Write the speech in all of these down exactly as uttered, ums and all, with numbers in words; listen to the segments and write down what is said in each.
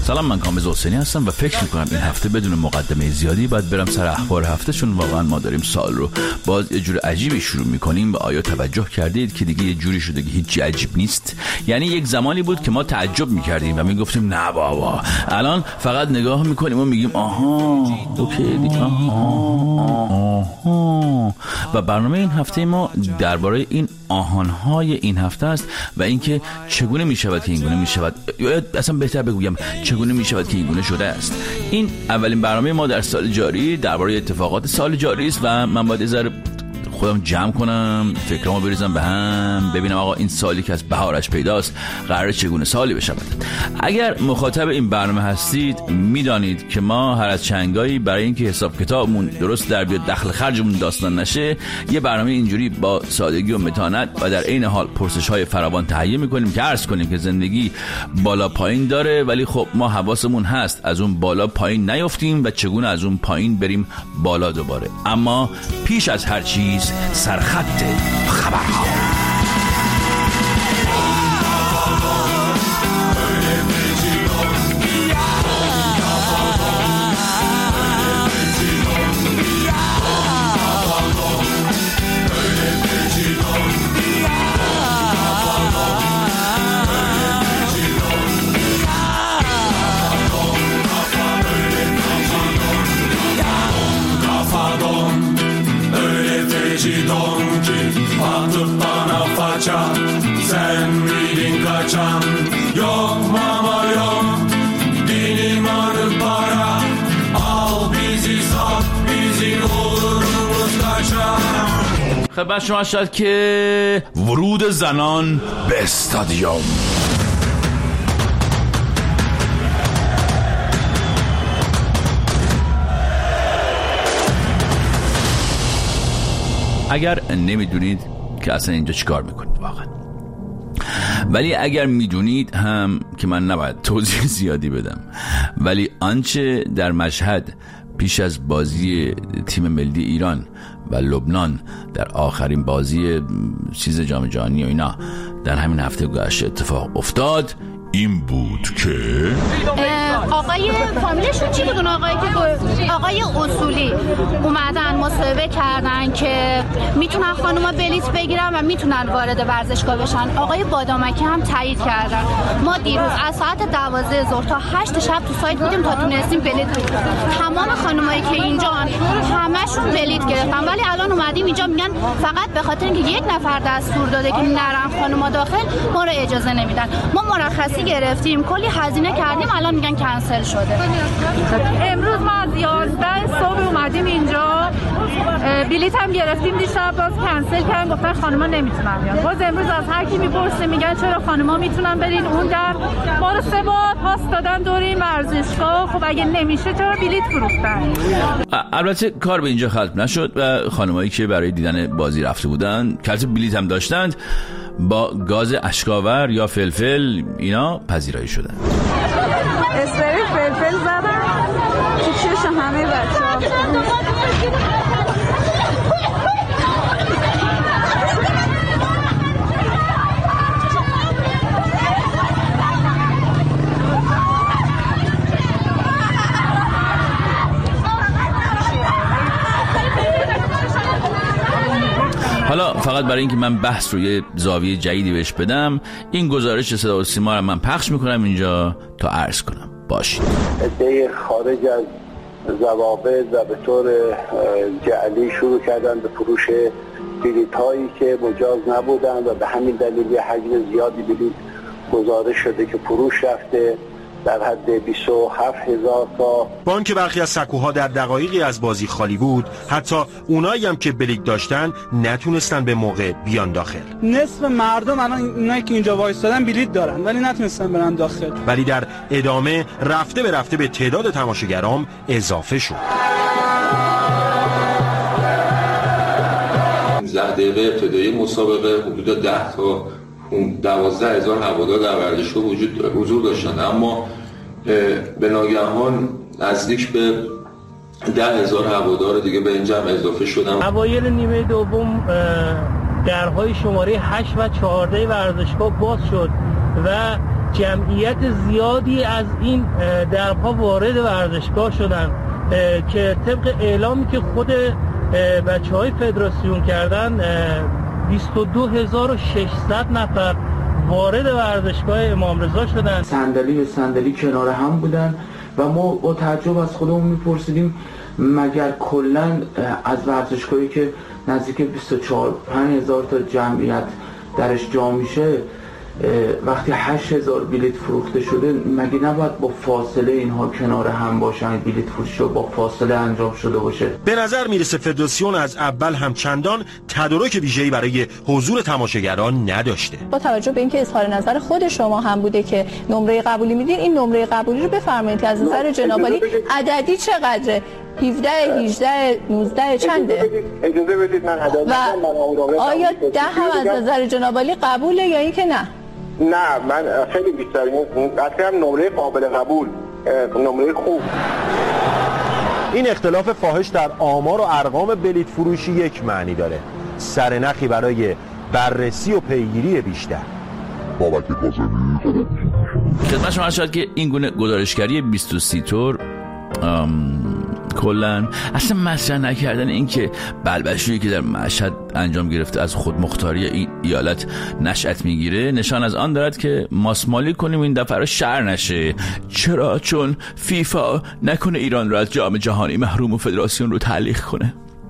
سلام، من کامبیز حسینی هستم و فکر میکنم این هفته بدون مقدمه زیادی باید برم سر اخبار هفته، چون واقعا ما داریم سال رو باز یه جور عجیبی شروع میکنیم. و آیا توجه کردید که دیگه یه جوری شده که هیچی عجیب نیست؟ یعنی یک زمانی بود که ما تعجب میکردیم و میگفتیم نه بابا، الان فقط نگاه میکنیم و میگیم آها اوکی دیگه آها آها. و برنامه این هفته ما درباره این آهانهای این هفته است و اینکه چگونه میشود که اینگونه میشود، یا اصلا بهتر بگویم چگونه میشود که اینگونه شده است. این اولین برنامه ما در سال جاری درباره اتفاقات سال جاری است و من باید ذره خودم جمع کنم، فکرامو بریزم به هم، ببینم آقا این سالی که از بهارش پیداست قراره چگونه سالی بشود. اگر مخاطب این برنامه هستید میدانید که ما هر از چنگایی برای اینکه حساب کتابمون درست در بیاد، دخل خرجمون داستان نشه، یه برنامه اینجوری با سادگی و متانت و در عین حال پرسش‌های فراوان تهیه می‌کنیم که عرض کنیم که زندگی بالا پایین داره، ولی خب ما حواسمون هست از اون بالا پایین نیافتیم و چگونه از اون پایین بریم بالا دوباره. اما پیش از هر چیز سرخط خبرها. Atıp bana faça, sen miydin kaçan? Yok mama yok, benim adım para. Al bizi sat, bizim uğrumuz kaçar. خبر شما شد که ورود زنان به استادیوم. اگر نمیدونید که اصلا اینجا چیکار میکنید واقعا، ولی اگر میدونید هم که من نباید توضیح زیادی بدم، ولی آنچه در مشهد پیش از بازی تیم ملی ایران و لبنان در آخرین بازی چیز جام جهانی و اینا در همین هفته گذشته اتفاق افتاد این بود که آقای فامیلشون چی بودون؟ آقای که آقای اصولی اومدن مصاحبه کردن که میتونن خانوما بلیت بگیرن و میتونن وارد ورزشگاه بشن. آقای بادامکی هم تایید کردن. ما دیروز از ساعت دوازده ظهر تا هشت شب تو سایت بودیم تا تونستیم بلیت بگیریم. تمام خانمایی که اینجا همشون بلیت گرفتن، ولی الان اومدیم اینجا میگن فقط به خاطر اینکه یک نفر دستور داده که نرن خانوما داخل ما رو اجازه نمیدن. ما مرخصی گرفتیم، کلی هزینه کردیم، الان میگن کنسل شده. امروز ما از یازده صبح اومدیم اینجا، بلیط هم گرفتیم، دیشب باز کنسل کردن، گفتن خانما نمیتونن بیان. باز امروز از هر کی میپرسه میگن چرا خانما میتونن برین اون در. ما رو سه بار پاس دادن دور این ورزشگاه، خب اگه نمیشه چرا بلیط فروختن؟ البته کار به اینجا ختم نشد و خانمایی که برای دیدن بازی رفته بودن که بلیط هم داشتند با گاز اشکاور یا فلفل اینا پذیرایی شدن. اسپری فلفل زدن تو چش همه بچه‌ها. حالا فقط برای اینکه من بحث رو یه زاویه جدیدی بهش بدم، این گزارش صدا و سیما رو من پخش میکنم اینجا تا عرض کنم. باشید. عده خارج از ضوابط و به طور جعلی شروع کردن به فروش بلیط هایی که مجاز نبودن و به همین دلیل یه حجم زیادی بلیط گزارش شده که فروش رفته در حد بیست و هفت هزار تا. با آنکه برخی از سکوها در دقایقی از بازی خالی بود، حتی اونایی هم که بلیط داشتن نتونستن به موقع بیان داخل. نصف مردم الان اونایی که اینجا وایسادن بلیط دارن ولی نتونستن برن داخل. ولی در ادامه رفته به رفته به تعداد تماشاگرام اضافه شد. ده دقیقه ابتدایی مسابقه حدود ده تا دوازده هزار هوادار در ورزشگاه وجود حضور داشتند، اما به ناگهان نزدیک به ده هزار هوادار دیگه به این جمع اضافه شدن. اوایل نیمه دوم درهای شماره هشت و چهارده ورزشگاه باز شد و جمعیت زیادی از این درها وارد ورزشگاه شدن که طبق اعلامی که خود بچه‌های فدراسیون کردن بیست و دو هزار و ششصد نفر وارد ورزشگاه امام رضا شدن. صندلی به صندلی کنار هم بودن و ما با تعجب از خودمون میپرسیدیم مگر کلا از ورزشگاهی که نزدیک بیست و چهار پنج هزار تا جمعیت درش جا میشه وقتی هشت هزار بلیت فروخته شده مگه نباید با فاصله اینها کنار هم باشن، بلیت فروشی با فاصله انجام شده باشه؟ به نظر میرسه فدراسیون از اول هم چندان تدارک ویژه‌ای برای حضور تماشاگران نداشته. با توجه به اینکه اظهار نظر خود شما هم بوده که نمره قبولی میدین، این نمره قبولی رو بفرمایید که از نظر جناب عالی عددی چقدره؟ هفده، هجده، نوزده چنده؟ اجازه بدید من عدد و آیا ده هم از نظر جناب عالی قبوله یا اینکه نه؟ نه، من خیلی بیشتر اصلا هم نمره قابل قبول، نمره خوب. این اختلاف فاحش در آمار و ارقام بلیت فروشی یک معنی داره، سرنخی برای بررسی و پیگیری بیشتر. بابک کاظمی خدمت شما شد که این گونه گزارشگری بیست و سه تور کلن اصلا مطرح نکردن این که بلبشویی که در مشهد انجام گرفته از خودمختاری این ایالت نشأت میگیره نشان از آن دارد که ماسمالی کنیم این دفعه رو شر نشه. چرا؟ چون فیفا نکنه ایران رو از جام جهانی محروم و فدراسیون رو تعلیق کنه.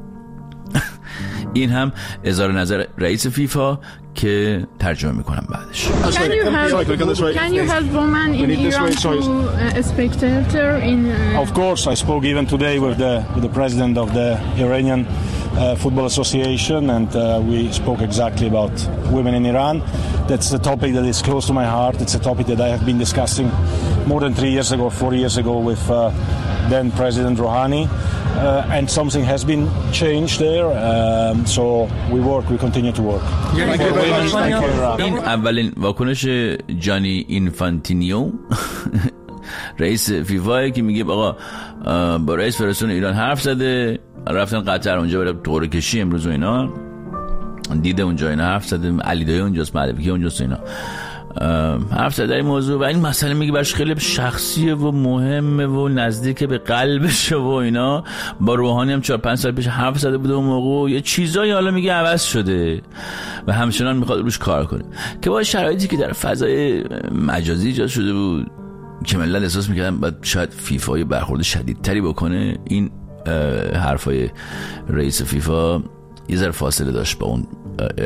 این هم اظهار نظر رئیس فیفا که ترجمه میکنم بعدش. Can you have, can you have women in Iran to uh, spectator in? Uh... Of course, I spoke even today with the with the president of the Iranian uh, Football Association, and uh, we spoke exactly about women in Iran. That's a topic that is close to my heart. It's a topic that I have been discussing more than three years ago, four years ago with uh, then President Rouhani. Uh, and something has been changed there, um, so we work, we continue to work. Thank you very much. Thank you. این اولین واکنش جانی اینفانتینیو رئیس فیفا که میگه آقا با رئیس فدراسیون ایران حرف زده، رفتن قطر اونجا برای قرعه کشی امروز و اینا دیده اونجا اینا حرف زده، علی دایی اونجاست، مهدوی اونجاست اینا حرف زده این موضوع و این مسئله میگه برش خیلی شخصیه و مهمه و نزدیک به قلبشه و اینا. با روحانی هم چهار پنج سال پیش حرف زده بوده اون موقع، یه چیزایی حالا میگه عوض شده و همچنان میخواد روش کار کنه که با شرایطی که در فضای مجازی ایجاد شده بود که ملت احساس میکردن باید شاید فیفا برخورد شدیدتری بکنه. این حرفای رئیس فیفا یه ذره فاصله داشت با اون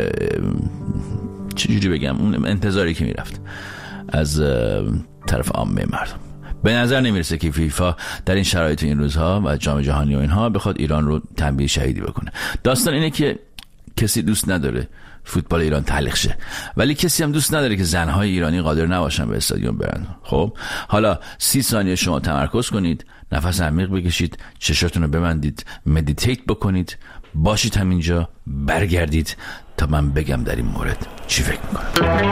چجوری بگم اون انتظاری که میرفت از طرف عامه مردم. به نظر نمیرسه که فیفا در این شرایط این روزها و جام جهانی و اینها بخواد ایران رو تنبیه شهیدی بکنه. داستان اینه که کسی دوست نداره فوتبال ایران تعلیق شه، ولی کسی هم دوست نداره که زنهای ایرانی قادر نباشن به استادیوم برن. خب حالا سی ثانیه شما تمرکز کنید، نفس عمیق بکشید، چشاتون رو ببندید، مدیتیت بکنید، باشید همینجا، برگردید تا من بگم در این مورد چی فکر میکنم.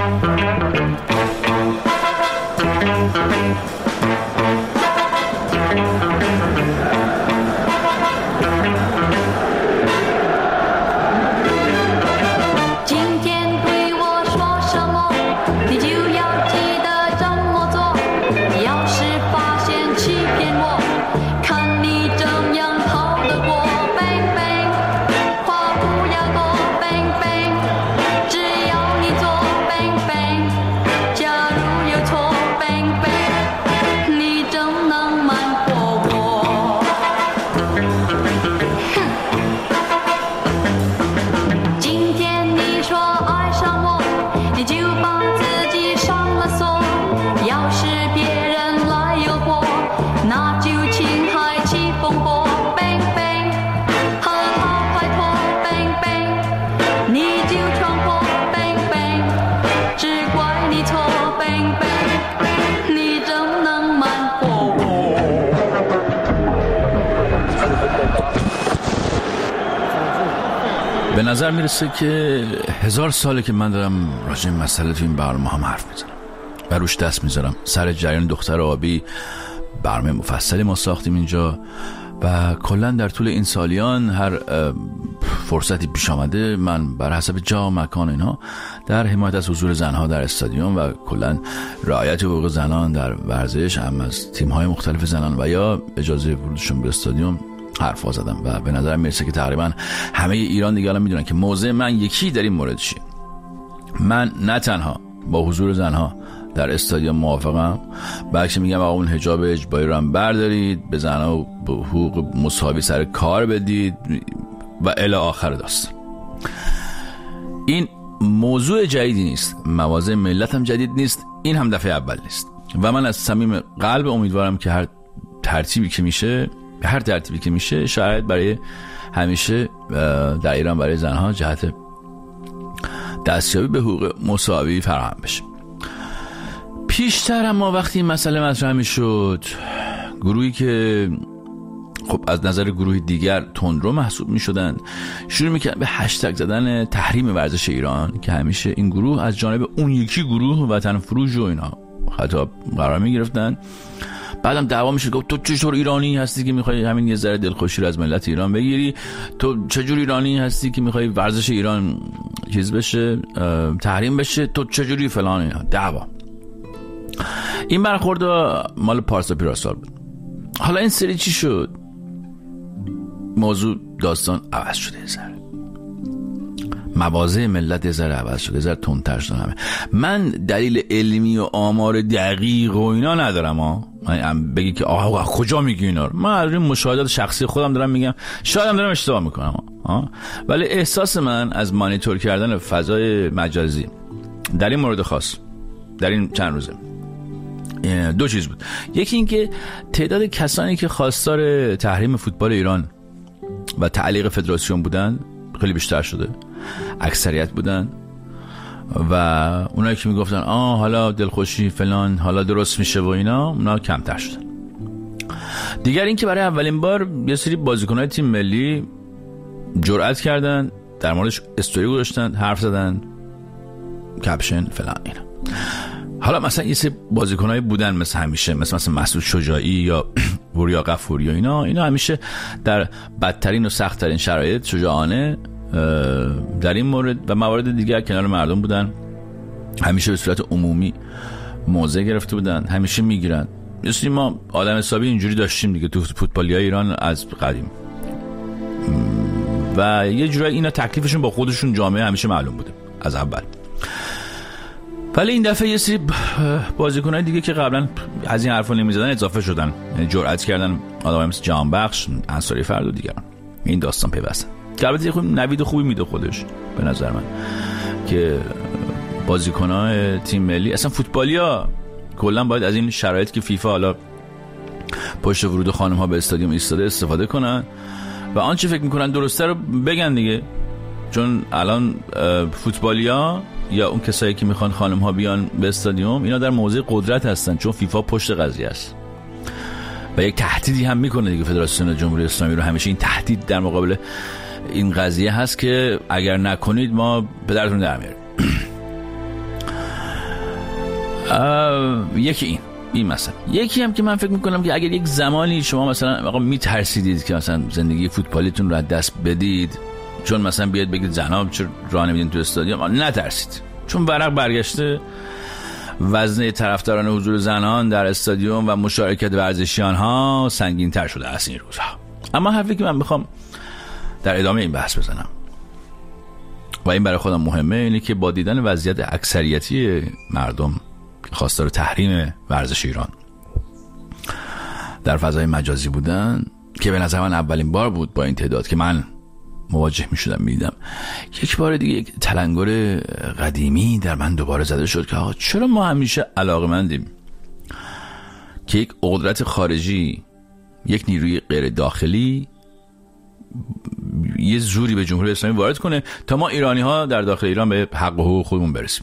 به نظر میرسه که هزار ساله که من دارم راجع به مسئله تو این برنامه هم حرف میزنم و روش دست میذارم. سر جریان دختر آبی برنامه مفصلی ما ساختیم اینجا و کلا در طول این سالیان هر فرصتی پیش آمده من بر حسب جا و مکان اینها در حمایت از حضور زنها در استادیوم و کلا رعایت حقوق زنان در ورزش، هم از تیم‌های مختلف زنان و یا اجازه ورودشون به استادیوم حرفا زدم و به نظر میرسه که تقریبا همه ایران دیگه الان میدونن که موضع من یکی در این مورد چیه. من نه تنها با حضور زنها در استادیوم موافقم، بلکه میگم آقا اون حجاب اجباری رو هم بردارید، به زنها به حقوق مساوی سر کار بدید و الی آخر داستان. این موضوع جدیدی نیست، مواضع ملت هم جدید نیست، این هم دفعه اول نیست و من از صمیم قلب امیدوارم که هر ترتیبی که میشه هر ترتیبی که میشه شاید برای همیشه در ایران برای زنها جهت دستیابی به حقوق مساوی فراهم بشه. پیشتر اما وقتی این مسئله مطرح میشد، گروهی که خب از نظر گروه دیگر تندرو محسوب میشدن شروع میکردن به هشتگ زدن تحریم ورزش ایران که همیشه این گروه از جانب اون یکی گروه وطن فروش و اینا خطاب قرار میگرفتن. بعدم دعوا میشه گفت تو چطور ایرانی هستی که میخوای همین یه ذره دلخوشی رو از ملت ایران بگیری، تو چجور ایرانی هستی که میخوای ورزش ایران چیز بشه تحریم بشه، تو چجوری فلان اینا. دعوا این برخورد مال پارسا پیراسال بود. حالا این سری چی شد؟ موضوع داستان عوض شده، ذره مواضع ملت یه ذره عوض شده، یه ذره تندتر شده همه. من دلیل علمی و آمار دقیق و اینا ندارم ها، من بگی که آها کجا میگی اینا رو، من از این مشاهدات شخصی خودم دارم میگم، شاید هم دارم اشتباه میکنم ها، ولی احساس من از مانیتور کردن فضای مجازی در این مورد خاص در این چند روزه دو چیز بود. یکی این که تعداد کسانی که خواستار تحریم فوتبال ایران و تعلیق فدراسیون بودن خیلی بیشتر شده، اکثریت بودن و اونایی که میگفتن آه حالا دلخوشی فلان حالا درست میشه و اینا، اونا کمتر شدن. دیگر این که برای اولین بار یه سری بازیکن‌های تیم ملی جرأت کردن در موردش استوری گذاشتن، حرف زدن، کپشن فلان اینا. حالا مثلا یه سری بازیکنایی بودن مثل همیشه، مثل مثلا مسعود شجاعی یا وریا غفوری یا اینا اینا همیشه در بدترین و سخت‌ترین شرایط شجاعانه در این مورد و موارد دیگر کنار مردم بودن، همیشه به صورت عمومی موضع گرفته بودن، همیشه میگیرن. مثلا ما آدم حسابی اینجوری داشتیم دیگه تو فوتبالیای ایران از قدیم و یه جورایی اینا تکلیفشون با خودشون جامعه همیشه معلوم بوده از اول. ولی این دفعه یه سری بازیکنای دیگه که قبلا از این حرفا نمی‌زدن اضافه شدن، یعنی جرأت کردن، آدمای مثل جهانبخش، انصاری فرد و دیگران. این داستان پیوستن که البته خب نوید خوبی میده خودش به نظر من که بازیکنای تیم ملی اصلا فوتبالیا کلا باید از این شرایط که فیفا حالا پشت ورود خانم‌ها به استادیوم ایستاده استفاده کنن و آنچه فکر میکنن درسته رو بگن دیگه، چون الان فوتبالیا یا اون کسایی که میخوان خانم ها بیان به استادیوم اینا در موضع قدرت هستن، چون فیفا پشت قضیه است و یک تهدیدی هم میکنه دیگه. فدراسیون جمهوری اسلامی رو همیشه این تهدید در مقابل این قضیه هست که اگر نکنید ما پدرتون در میاریم. یکی این این مثلا یکی هم که من فکر میکنم که اگر یک زمانی شما مثلا آقا میترسیدید که مثلا زندگی فوتبالیتون رو از دست بدید چون مثلا بیاد بگید زنها چرا راه نمیدین تو استادیوم، نترسید، چون ورق برگشته، وزنه طرفداران حضور زنان در استادیوم و مشارکت ورزشیان ها سنگین تر شده است این روزها. اما حرفی که من میخوام در ادامه این بحث بزنم و این برای خودم مهمه اینه که با دیدن وضعیت اکثریتی مردم خواستار تحریم ورزش ایران در فضای مجازی بودن که به نظر من اولین بار بود با این تعداد که من مواجه می شدم می دیدم، یک بار دیگه یک تلنگر قدیمی در من دوباره زده شد که آقا چرا ما همیشه علاقمندیم که یک قدرت خارجی، یک نیروی غیر داخلی یه زوری به جمهوری اسلامی وارد کنه تا ما ایرانی ها در داخل ایران به حق و حقوق خودمون برسیم.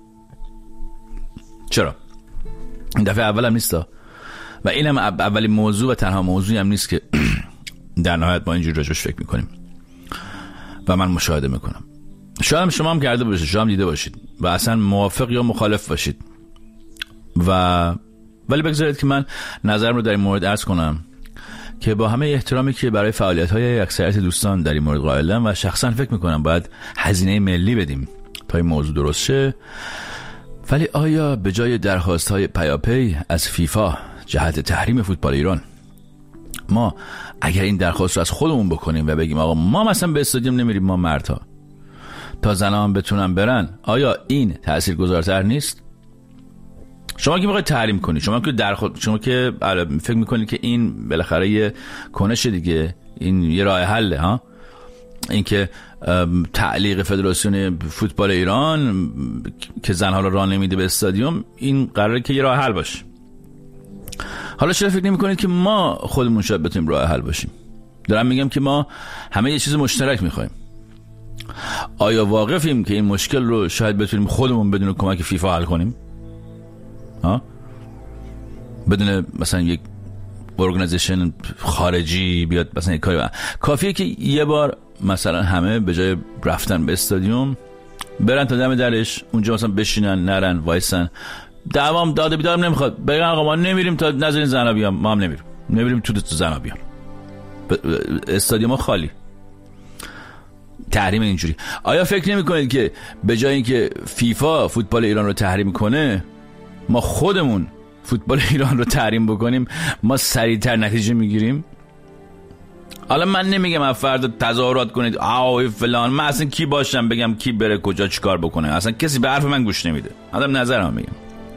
چرا؟ این دفعه اول هم نیست و این هم اولین موضوع و تنها موضوعی هم نیست که در نهایت ما اینجوری راجبش فکر میکنیم و من مشاهده میکنم. شاید هم شما هم کرده باشید، شما هم دیده باشید و اصلا موافق یا مخالف باشید و ولی بگذارید که من نظرم رو در این مورد عرض کنم که با همه احترامی که برای فعالیت‌های اکثریت دوستان در این مورد قائلم و شخصا فکر می‌کنم باید هزینه ملی بدیم تا این موضوع درست شه، ولی آیا به جای درخواست‌های پیاپی از فیفا جهت تحریم فوتبال ایران، ما اگر این درخواست رو از خودمون بکنیم و بگیم آقا ما مثلا به استادیوم نمیریم، ما مردها تا زنها هم بتونن برن، آیا این تاثیرگذارتر نیست؟ شما که میخواید تحریم کنی، شما که درخواست، شما که فکر میکنید که این بالاخره یه کنش دیگه، این یه راه حله ها، این که تعلیق فدراسیون فوتبال ایران که زنها رو راه نمیده به استادیوم، این قراره که یه راه حل باشه. حالا چرا فکر نمی‌کنید که ما خودمون شاید بتونیم راه حل باشیم؟ دارم میگم که ما همه یه چیز مشترک می‌خوایم. آیا واقفیم که این مشکل رو شاید بتونیم خودمون بدون کمک فیفا حل کنیم؟ ها؟ بدون مثلا یک ارگانیزیشن خارجی بیاد مثلا یک کاری با. کافیه که یه بار مثلا همه به جای رفتن به استادیوم برن تا دم درش، اونجا مثلا بشینن، نرن، وایسن، دوام داده بیدارم نمیخواد، بگن آقا ما نمیریم تا نذارین زنا بیام، ما هم نمیریم نمیریم تو تو زنا بیام، استادیوم خالی، تحریم اینجوری. آیا فکر نمی کنید که به جای اینکه فیفا فوتبال ایران رو تحریم کنه، ما خودمون فوتبال ایران رو تحریم بکنیم، ما سریعتر نتیجه میگیریم؟ حالا من نمیگم از فردا تظاهرات کنید آوی فلان، من اصلا کی باشم بگم کی بره کجا چیکار بکنه؟ اصلا کسی به حرف من گوش نمیده، آدم نظرم میگم.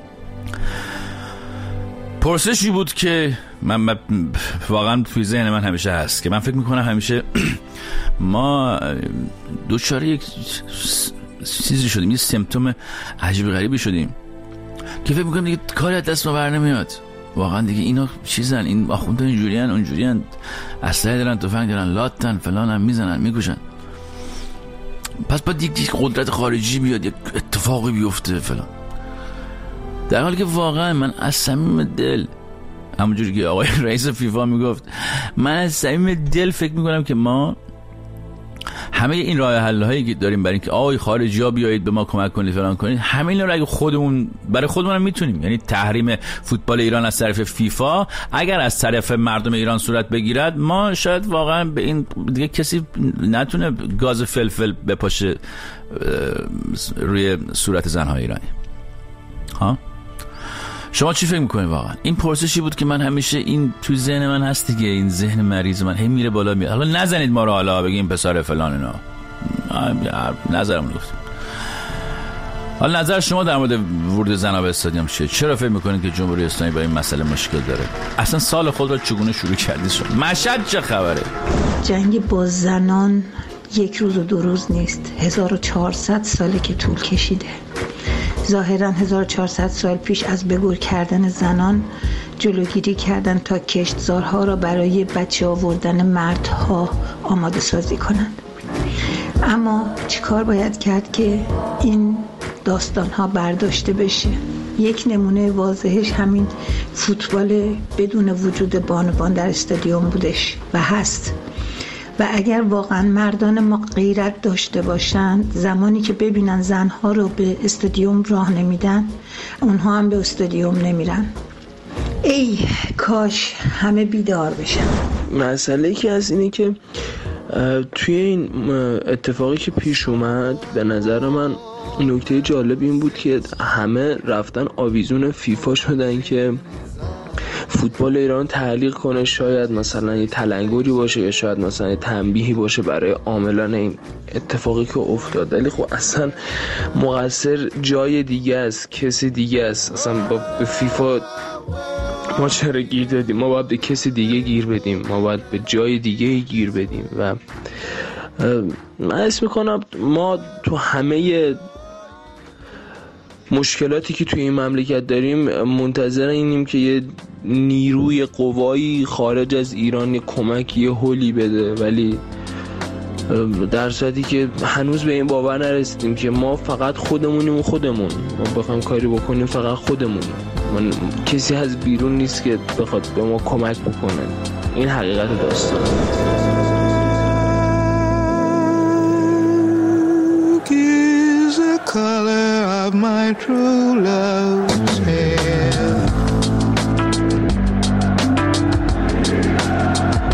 پرسشی بود که من واقعا توی ذهن من همیشه هست که من فکر میکنم همیشه ما دوچاره یک چیزی شدیم، یه سیمپتوم عجیب غریبی شدیم که فکر میکنم دیگه کاری از دست ما بر نمیاد. واقعا دیگه اینا چیزن، این آخوندان اینجوریان اونجوریان، اسلحه دارن، تفنگ دارن، لاتن فلانن، میزنن میکشن، پس باید یک قدرت خارجی بیاد، یک اتفاقی بیفته فلان. در حالی که واقعا من از صمیم دل، همونجوری که آقای رئیس فیفا میگفت، من از صمیم دل فکر میکنم که ما همه این راه حل هایی که داریم برای اینکه آقای خارجی ها بیایید به ما کمک کنید فلان کنید، همه اینا رو اگه خودمون برای خودمون هم میتونیم، یعنی تحریم فوتبال ایران از طرف فیفا اگر از طرف مردم ایران صورت بگیرد، ما شاید واقعا به این دیگه کسی نتونه گاز فلفل بپاشه روی صورت زنهای ایرانی. ها شما چی فکر میکنید؟ واقعا این پرسشی بود که من همیشه این تو ذهن من هست دیگه، این ذهن مریض من هی میره بالا میاد. حالا نزنید ما رو، حالا بگیم پسر فلان اینا، نظرمون گفتیم. حالا نظر شما در مورد ورود زنها به استادیوم چیه؟ چرا فکر میکنید که جمهوری اسلامی با این مسئله مشکل داره؟ اصلا سال خود را چگونه شروع کردید؟ شد مشهد چه خبره؟ جنگ با زنان یک روز و دو روز نیست، هزار و چهارصد ساله که طول کشیده. ظاهراً هزار و چهارصد سال پیش از به گور کردن زنان جلوگیری کردن تا کشتزارها را برای بچه آوردن مردها آماده سازی کنند. اما چیکار باید کرد که این داستانها برداشته بشه؟ یک نمونه واضحش همین فوتبال بدون وجود بانوان در استادیوم بودش و هست. و اگر واقعا مردان ما غیرت داشته باشند، زمانی که ببینن زنها رو به استادیوم راه نمیدن، اونها هم به استادیوم نمیرن. ای کاش همه بیدار بشن. مسئله که از اینه که توی این اتفاقی که پیش اومد، به نظر من نکته جالب این بود که همه رفتن آویزون فیفا شدن که فوتبال ایران تعلیق کنه، شاید مثلا یه تلنگری باشه یا شاید مثلا یه تنبیهی باشه برای عاملان این اتفاقی که افتاد. ولی خب اصلا مقصر جای دیگه است، کسی دیگه است. اصلا با به فیفا ما چرا گیر دادیم؟ ما باید به کسی دیگه گیر بدیم، ما باید به جای دیگه گیر بدیم. و من حس میکنم ما تو همه مشکلاتی که توی این مملکت داریم منتظر اینیم که یه نیروی قوایی خارج از ایران یه کمک، یه هولی بده، ولی در صورتی که هنوز به این باور نرسیدیم که ما فقط خودمونیم و خودمون ما بخوایم کاری بکنیم فقط خودمون، من کسی از بیرون نیست که بخواد به ما کمک بکنه. این حقیقت داستان. Color of my true love's hair.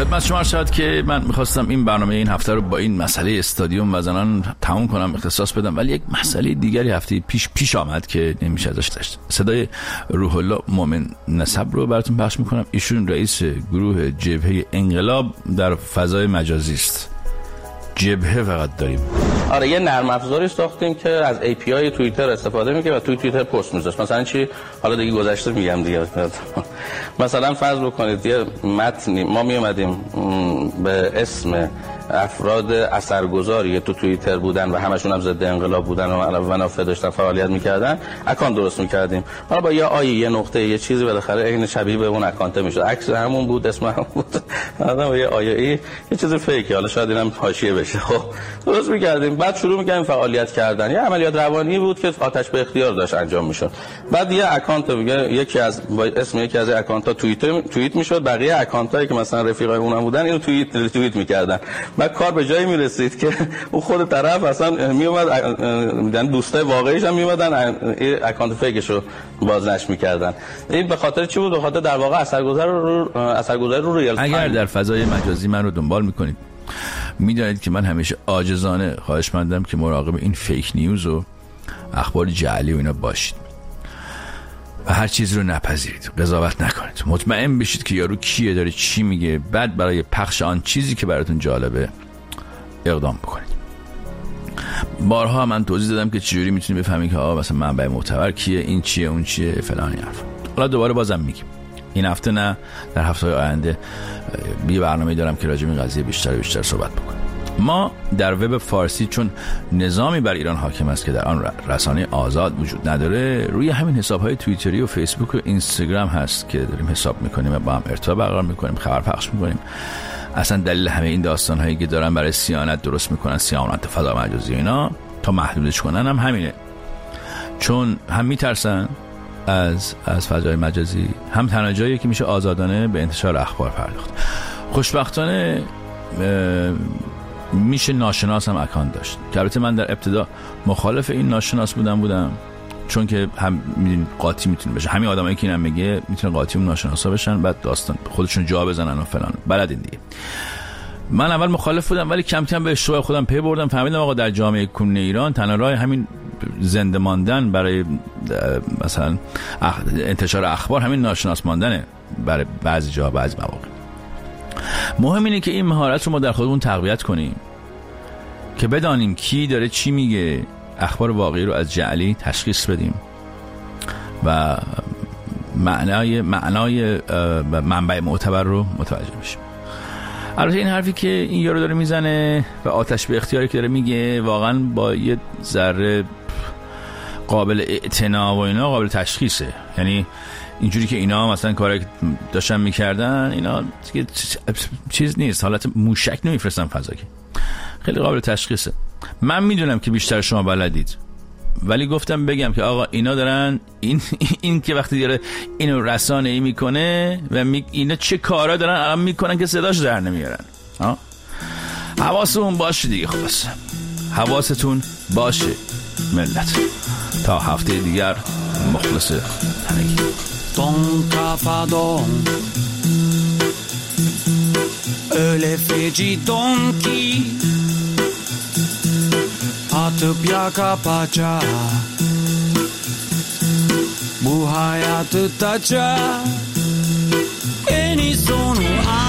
خدمت شما شد که من میخواستم این برنامه این هفته رو با این مسئله استادیوم و زنان تموم کنم، اختصاص بدم، ولی یک مسئله دیگری هفته پیش پیش آمد که نمیشه ازش گذشت. صدای روح الله مومن نسب رو براتون پخش میکنم. ایشون رئیس گروه جبهه انقلاب در فضای مجازی است. جبهه فقط داریم. آره یه نرم افزاری ساختیم که از ای پی آی توییتر استفاده میکنه و توی توییتر پست میذاره. مثلا چی؟ حالا دیگه گذشته میگم دیگه. مثلا فرض بکنید یه متنی ما می اومدیم به اسم افراد اثرگذاری تو توییتر بودن و همشون هم ضد انقلاب بودن و منافع داشتن فعالیت میکردن، اکانت درست میکردیم. حالا با یه آیه یه نقطه یه چیزی بالاخره عین شبیه به اون اکانت میشد. عکس همون بود، اسم همون بود. بعدم یه آیه ای یه چیز فیکی، حالا شاید اینم حاشیه بشه. خب درست میکردیم. بعد شروع میکردیم فعالیت کردن. یه عملیات روانی بود که آتش به اختیار داشت انجام میشد. بعد یه اکانت میگه یکی از اسم یکی از اکانت ها توییت توییت میشد، بقیه اکانت هایی که مثلا رفیقای اونم بودن اینو توییت توییت میکردن. بعد کار به جایی میرسید که اون خود طرف اصلا میومد، میدن دوستای واقعیش هم میومدن اکانت فیکشو بازنشر میکردن. این به خاطر چی بود؟ به خاطر در واقع اثرگذار رو اثرگذاری رو ریال تایم. اگر در فضای مجازی من رو دنبال میکنید میدونید که من همیشه عاجزانه خواهشمندم که مراقب این فیک نیوز و اخبار جعلی و اینا باشید و هر چیز رو نپذیرید، قضاوت نکنید، مطمئن بشید که یارو کیه، داره چی میگه، بعد برای پخش آن چیزی که براتون جالبه اقدام بکنید. بارها من توضیح دادم که چجوری میتونید بفهمید که آقا مثلا منبع معتبر کیه، این چیه، اون چیه، فلان حرف. حالا دوباره بازم میگم این هفته نه، در هفته‌های آینده یه برنامه دارم که راجع به این قضیه بیشتر و بیشتر صحبت بکنم. ما در وب فارسی چون نظامی بر ایران حاکم است که در آن رسانه آزاد وجود نداره، روی همین حساب‌های توییتری و فیسبوک و اینستاگرام هست که داریم حساب می‌کنیم و با هم ارتباط برقرار می‌کنیم، خبر پخش می‌کنیم. اصلا دلیل همه این داستان‌هایی که دارن برای صیانت درست می‌کنن، صیانت فضا مجازی اینا تا محدودش کنن هم همینه. چون هم می‌ترسن از از فضای مجازی، هم تنها جایی که میشه آزادانه به انتشار اخبار پرداخت. خوشبختانه میشه ناشناس هم اکانت داشت که البته من در ابتدا مخالف این ناشناس بودم بودم چون که هم میدونید قاطی میتونه بشه، همین آدمایی که اینم میگه میتونه قاطی و ناشناسا بشن، بعد داستان خودشون جا بزنن و فلان. بلدین دیگه. من اول مخالف بودم ولی کم کم به اشتباه خودم پی بردم، فهمیدم آقا در جامعه کنونی ایران تنها راه همین زنده ماندن برای مثلا انتشار اخبار همین ناشناس ماندنه برای بعضی جا بعضی مواقع. مهم اینه که این مهارت رو ما در خودمون تقویت کنیم که بدانیم کی داره چی میگه، اخبار واقعی رو از جعلی تشخیص بدیم و معنای معنای منبع معتبر رو متوجه بشیم. البته این حرفی که این یارو داره میزنه و آتش به اختیاری که داره میگه واقعا با یه ذره قابل اعتنا و اینا قابل تشخیصه. یعنی اینجوری که اینا مثلا کاری که داشتن میکردن اینا چیز نیست، حالت موشک نمیفرستن فضا، که خیلی قابل تشخیصه. من میدونم که بیشتر شما بلدید ولی گفتم بگم که آقا اینا دارن این این که وقتی داره اینو رسانه‌ای میکنه و می اینا چه کارا دارن الان میکنن که صداش در نمیارن. ها حواستون باشه دیگه. خلاص حواستون باشه ملت. تا هفته دیگر مخلص تنگی. Ton kafadan öyle feci don ki atıp yaka paça bu hayatı taça en iyi sonu